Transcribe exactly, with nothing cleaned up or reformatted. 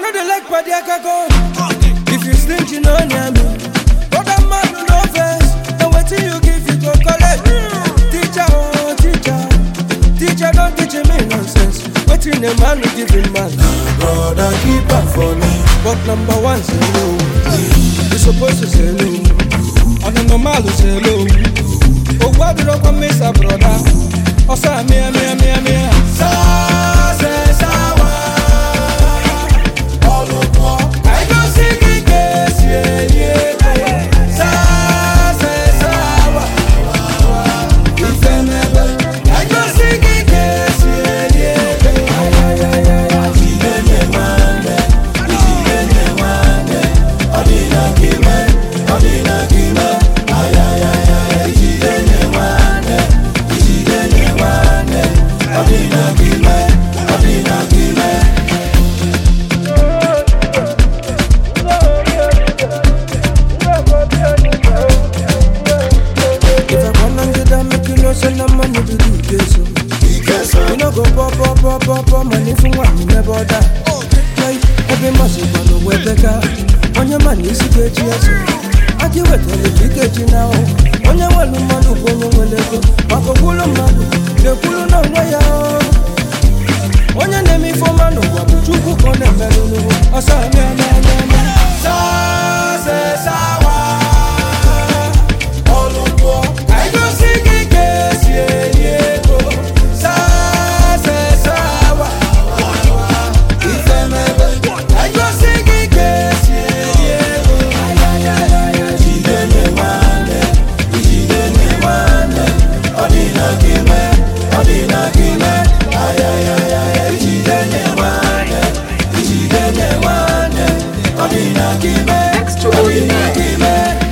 know they like Padiaka go. If you stingy, no near me. But I'm man, no face. And wait till you give you go college. Teacher, oh, teacher. Teacher, don't teach me nonsense. Wait till the man will give him man. Brother, keep up for me. But number one, say no. You supposed to say no. On the normal, you say no. Oh, why do you come, Mister Brother? Oh, say, me, me, me, me. Sa, se, sawa. All of war. I don't see the case, yeah, yeah. Sa, se, sawa. If I never, I don't see the case, yeah, yeah. Ijidene wande, ijidene wande. Odina kime, odina kime. Ay, ay, ay, ay. Ijidene wande, ijidene wande. Odina kime, odina kime. If I wanna get that, make you know, send the money to do this. You know, go pop, pop, pop, pop, pop, money from one, you never die. Like, every month you wanna wear the car. On your money, you get yes. I give it all the ticket now. On your one, you want to go, you will let go. Papa, pull on my the pull on my yard. On your name, for man, what would you cook on the melon? I saw me, man, man, man. Sa, se, sawa. All of war. I don't see the case, yeah, yeah, go. Sa, se, sawa. If I never, I don't see the case, yeah, yeah, go. Ijidene wande, ijidene wande. Odina kime, odina kime. Ay, ay, ay, ay. Ijidene wande, ijidene wande. Odina kime, odina kime.